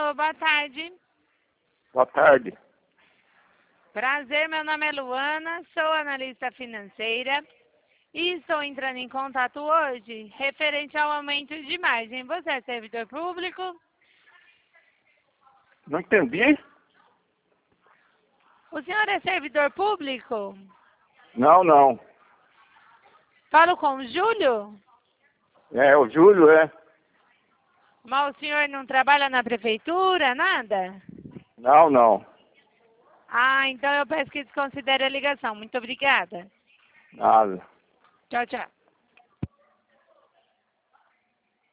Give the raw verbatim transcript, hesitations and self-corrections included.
Alô, boa tarde. Boa tarde. Prazer, meu nome é Luana, sou analista financeira e estou entrando em contato hoje referente ao aumento de margem. Você é servidor público? Não entendi? O senhor é servidor público? Não, não. Falo com o Júlio? É, o Júlio, é? Mas o senhor não trabalha na prefeitura, nada? Não, não. Ah, então eu peço que desconsidere a ligação. Muito obrigada. Nada. Tchau, tchau.